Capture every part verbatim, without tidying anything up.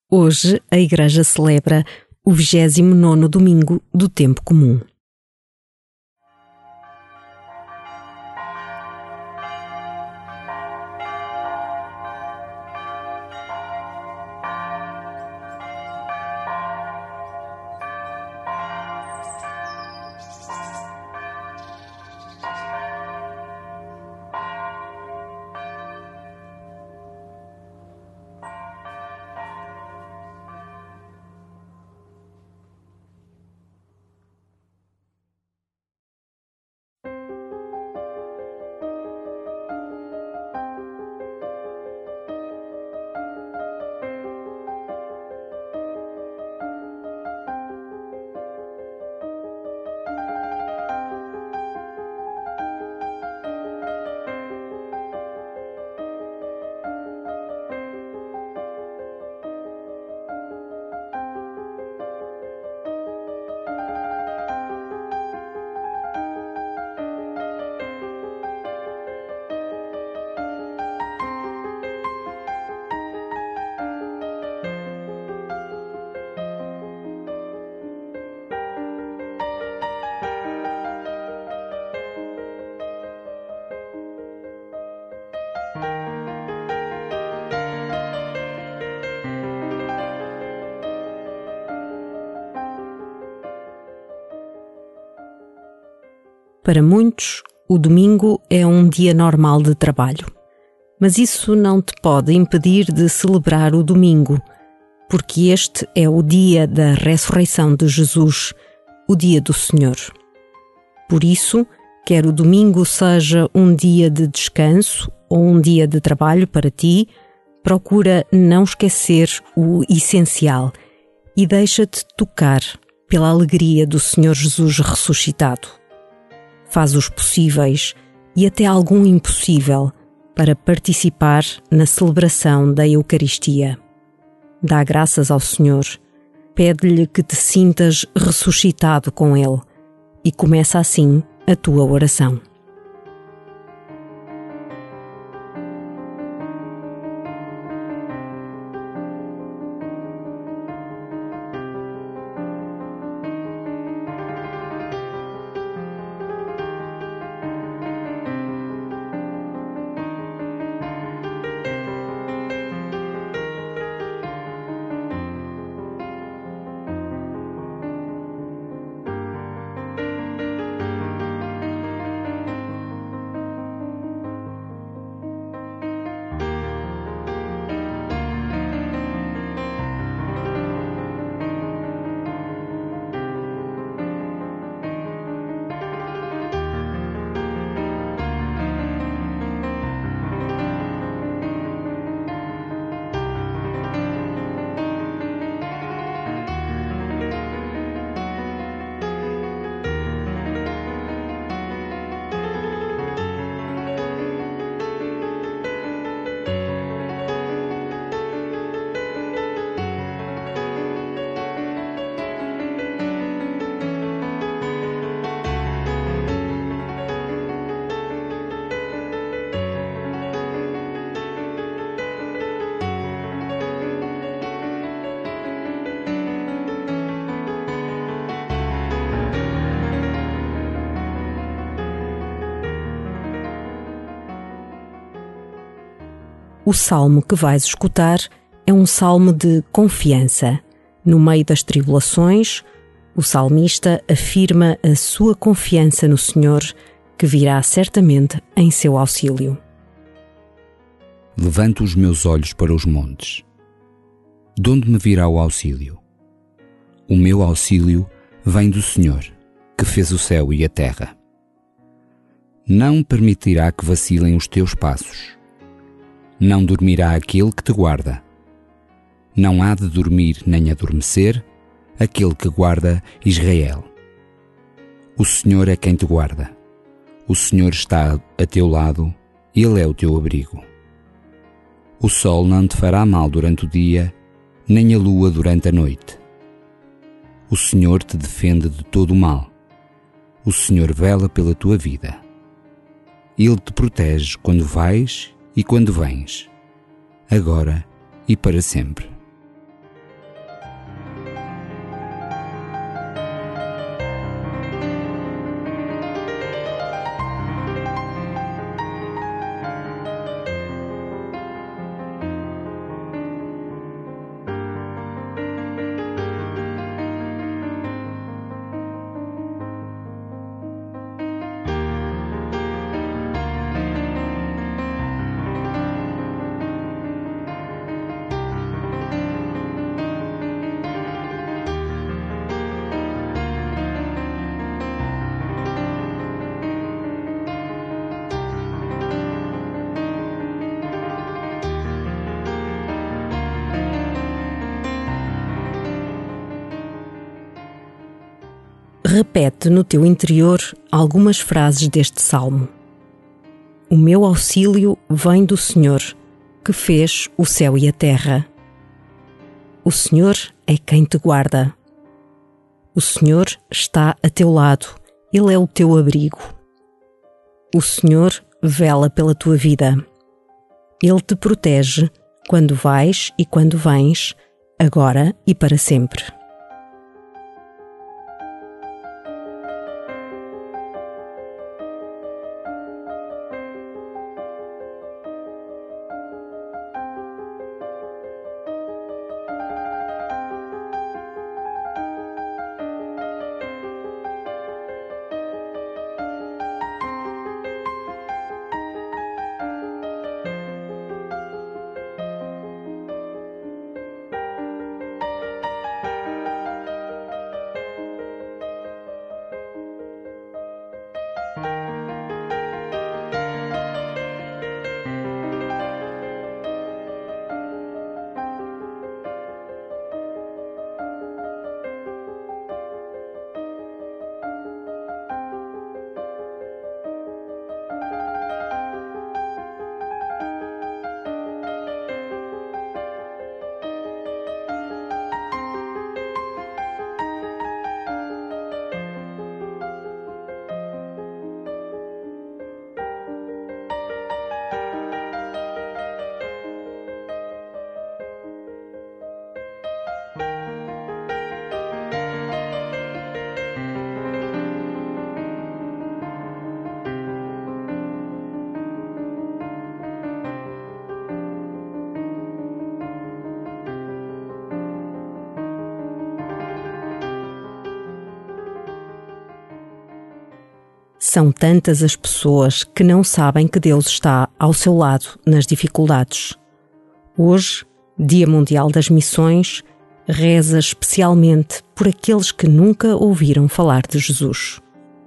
Hoje a Igreja celebra o vigésimo nono domingo do Tempo Comum. Para muitos, o domingo é um dia normal de trabalho. Mas isso não te pode impedir de celebrar o domingo, porque este é o dia da ressurreição de Jesus, o dia do Senhor. Por isso, quer o domingo seja um dia de descanso ou um dia de trabalho para ti, procura não esquecer o essencial e deixa-te tocar pela alegria do Senhor Jesus ressuscitado. Faz os possíveis e até algum impossível para participar na celebração da Eucaristia. Dá graças ao Senhor, pede-lhe que te sintas ressuscitado com Ele e começa assim a tua oração. O salmo que vais escutar é um salmo de confiança. No meio das tribulações, o salmista afirma a sua confiança no Senhor, que virá certamente em seu auxílio. Levanto os meus olhos para os montes. De onde me virá o auxílio? O meu auxílio vem do Senhor, que fez o céu e a terra. Não permitirá que vacilem os teus passos. Não dormirá aquele que te guarda. Não há de dormir nem adormecer aquele que guarda Israel. O Senhor é quem te guarda. O Senhor está a teu lado, Ele é o teu abrigo. O sol não te fará mal durante o dia, nem a lua durante a noite. O Senhor te defende de todo o mal. O Senhor vela pela tua vida. Ele te protege quando vais e quando vens, agora e para sempre. Repete no teu interior algumas frases deste salmo. O meu auxílio vem do Senhor, que fez o céu e a terra. O Senhor é quem te guarda. O Senhor está a teu lado, Ele é o teu abrigo. O Senhor vela pela tua vida. Ele te protege quando vais e quando vens, agora e para sempre. São tantas as pessoas que não sabem que Deus está ao seu lado nas dificuldades. Hoje, Dia Mundial das Missões, reza especialmente por aqueles que nunca ouviram falar de Jesus.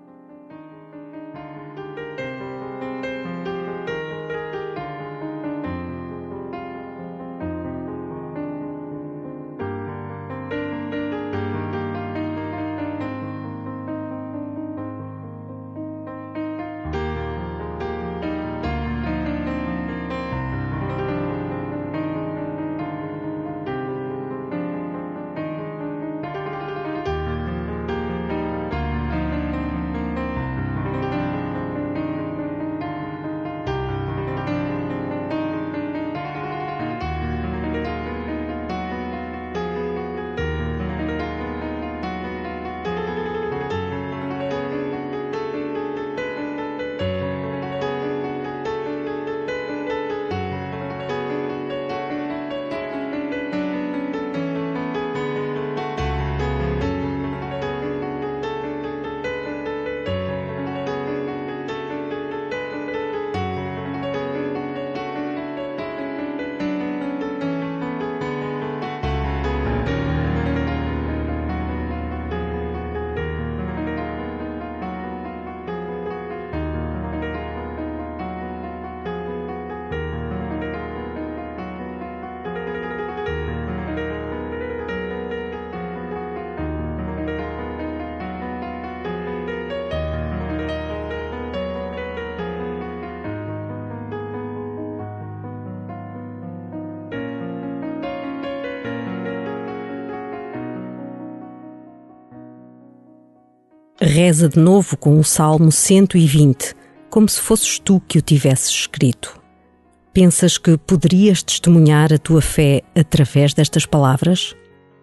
Reza de novo com o Salmo cento e vinte, como se fosses tu que o tivesses escrito. Pensas que poderias testemunhar a tua fé através destas palavras?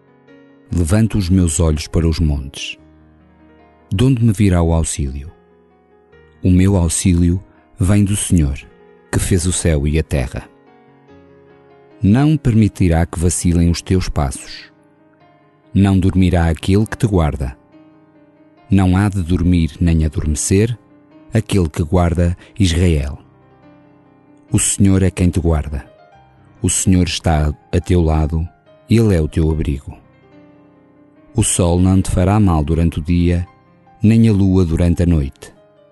Levanto os meus olhos para os montes. De onde me virá o auxílio? O meu auxílio vem do Senhor, que fez o céu e a terra. Não permitirá que vacilem os teus passos. Não dormirá aquele que te guarda. Não há de dormir nem adormecer aquele que guarda Israel. O Senhor é quem te guarda. O Senhor está a teu lado, Ele é o teu abrigo. O sol não te fará mal durante o dia, nem a lua durante a noite.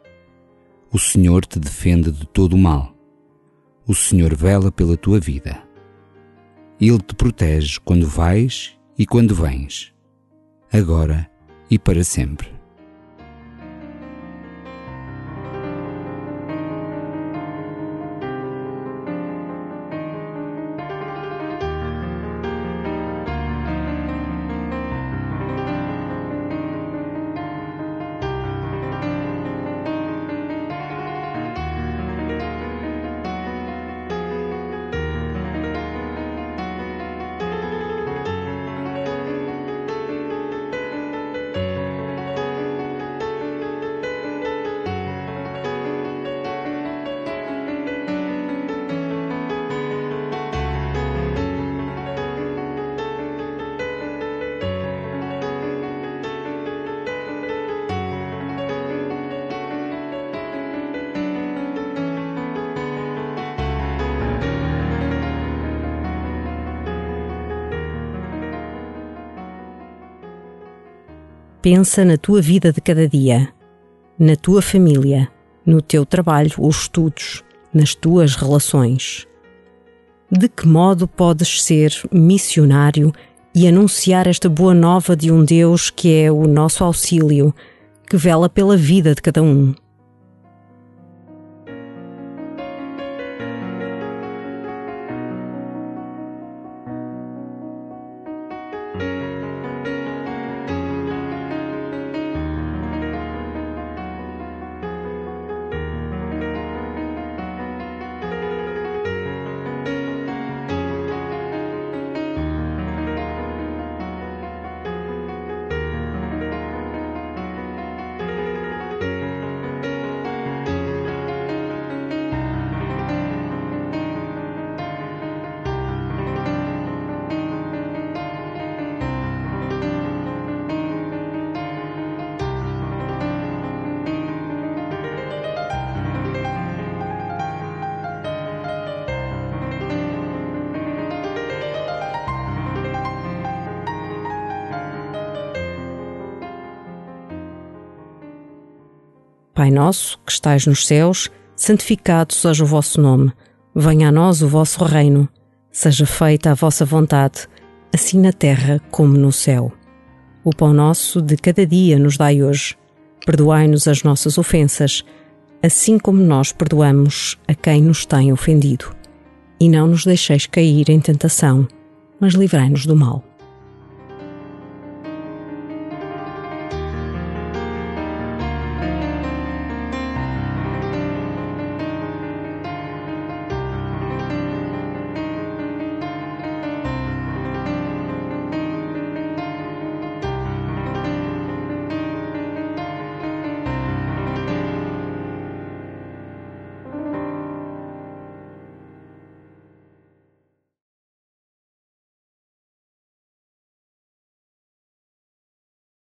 O Senhor te defende de todo o mal. O Senhor vela pela tua vida. Ele te protege quando vais e quando vens, agora e para sempre. Pensa na tua vida de cada dia, na tua família, no teu trabalho ou estudos, nas tuas relações. De que modo podes ser missionário e anunciar esta boa nova de um Deus que é o nosso auxílio, que vela pela vida de cada um? Pai nosso, que estais nos céus, santificado seja o vosso nome. Venha a nós o vosso reino. Seja feita a vossa vontade, assim na terra como no céu. O pão nosso de cada dia nos dai hoje. Perdoai-nos as nossas ofensas, assim como nós perdoamos a quem nos tem ofendido. E não nos deixeis cair em tentação, mas livrai-nos do mal.